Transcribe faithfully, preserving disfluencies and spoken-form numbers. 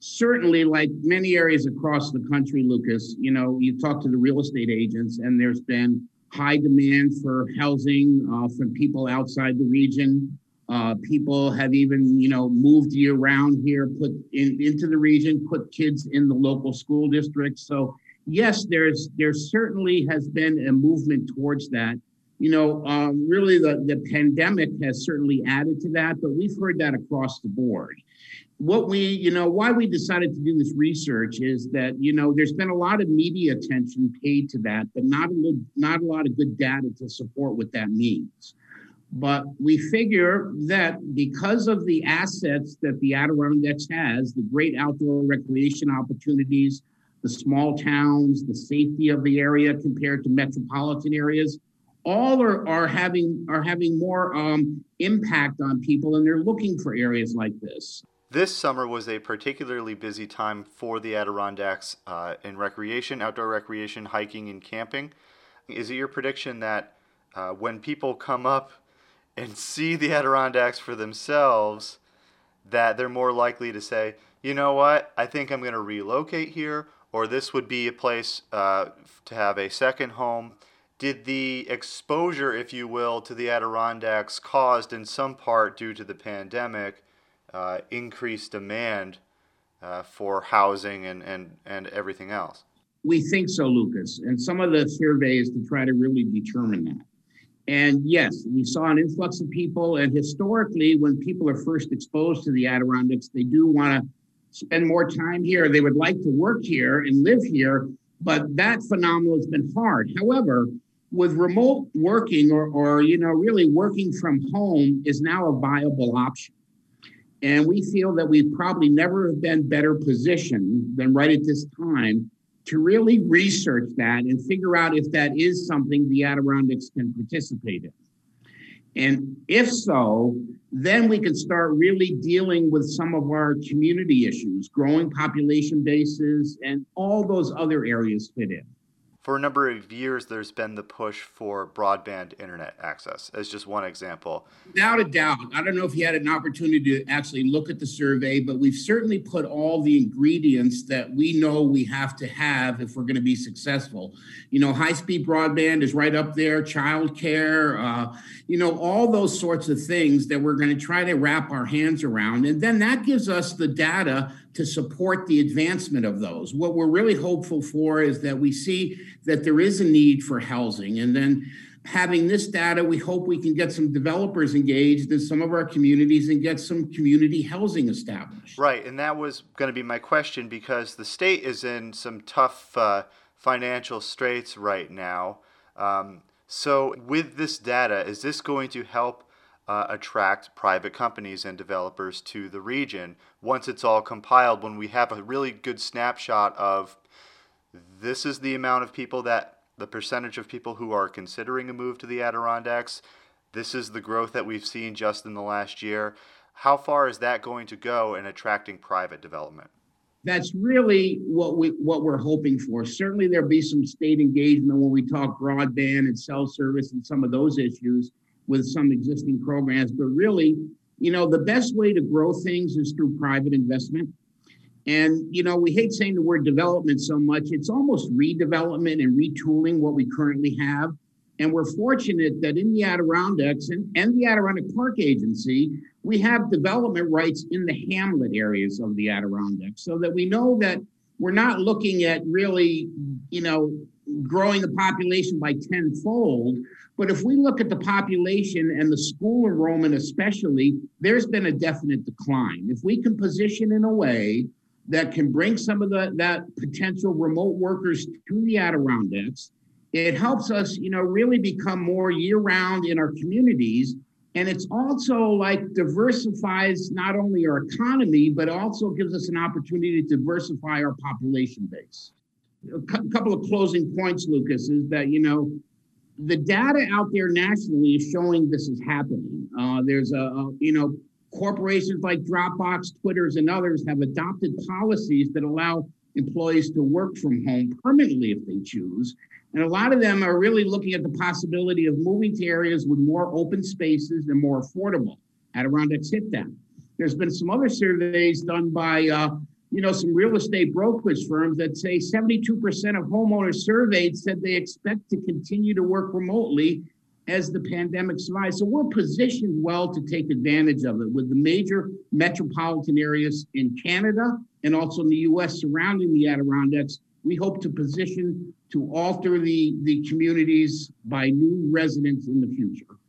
certainly, like many areas across the country, Lucas, you know, you talk to the real estate agents, and there's been high demand for housing uh, from people outside the region. Uh, people have even, you know, moved year round here, put in, into the region, put kids in the local school districts. So yes, there's there certainly has been a movement towards that. You know, um, really the, the pandemic has certainly added to that, but we've heard that across the board. What we, you know, why we decided to do this research is that, you know, there's been a lot of media attention paid to that, but not a, not a lot of good data to support what that means. But we figure that because of the assets that the Adirondacks has, the great outdoor recreation opportunities, the small towns, the safety of the area compared to metropolitan areas, all are, are having are having more um, impact on people, and they're looking for areas like this. This summer was a particularly busy time for the Adirondacks uh, in recreation, outdoor recreation, hiking, and camping. Is it your prediction that uh, when people come up and see the Adirondacks for themselves, that they're more likely to say, you know what, I think I'm going to relocate here, or this would be a place uh, to have a second home? Did the exposure, if you will, to the Adirondacks caused in some part due to the pandemic uh, increased demand uh, for housing and, and, and everything else? We think so, Lucas, and some of the surveys to try to really determine that. And yes, we saw an influx of people, and historically, when people are first exposed to the Adirondacks, they do want to spend more time here. They would like to work here and live here, but that phenomenon has been hard. However, with remote working or, or, you know, really working from home is now a viable option. And we feel that we probably never have been better positioned than right at this time to really research that and figure out if that is something the Adirondacks can participate in. And if so, then we can start really dealing with some of our community issues, growing population bases, and all those other areas fit in. For a number of years, there's been the push for broadband internet access, as just one example. Without a doubt, I don't know if you had an opportunity to actually look at the survey, but we've certainly put all the ingredients that we know we have to have if we're going to be successful. You know, high-speed broadband is right up there, childcare, uh, you know, all those sorts of things that we're going to try to wrap our hands around. And then that gives us the data to support the advancement of those. What we're really hopeful for is that we see that there is a need for housing. And then having this data, we hope we can get some developers engaged in some of our communities and get some community housing established. Right, and that was going to be my question, because the state is in some tough uh, financial straits right now. Um, so with this data, is this going to help Uh, attract private companies and developers to the region once it's all compiled, when we have a really good snapshot of this is the amount of people, that the percentage of people who are considering a move to the Adirondacks, this is the growth that we've seen just in the last year? How far is that going to go in attracting private development? That's really what we what we're hoping for. Certainly there'll be some state engagement when we talk broadband and cell service and some of those issues with some existing programs. But really, you know, the best way to grow things is through private investment. And, you know, we hate saying the word development so much. It's almost redevelopment and retooling what we currently have. And we're fortunate that in the Adirondacks and, and the Adirondack Park Agency, we have development rights in the hamlet areas of the Adirondacks, so that we know that we're not looking at really, you know, growing the population by tenfold. But if we look at the population and the school enrollment especially, there's been a definite decline. If we can position in a way that can bring some of the, that potential remote workers to the Adirondacks, it helps us, you know, really become more year-round in our communities. And it's also like diversifies not only our economy, but also gives us an opportunity to diversify our population base. A cu- couple of closing points, Lucas, is that, you know, the data out there nationally is showing this is happening. Uh, there's a, a, you know, corporations like Dropbox, Twitters, and others have adopted policies that allow employees to work from home permanently if they choose. And a lot of them are really looking at the possibility of moving to areas with more open spaces and more affordable. Adirondacks hit that. There's been some other surveys done by uh, you know, some real estate brokerage firms that say seventy-two percent of homeowners surveyed said they expect to continue to work remotely as the pandemic survives. So we're positioned well to take advantage of it with the major metropolitan areas in Canada and also in the U S surrounding the Adirondacks. We hope to position to alter the, the communities by new residents in the future.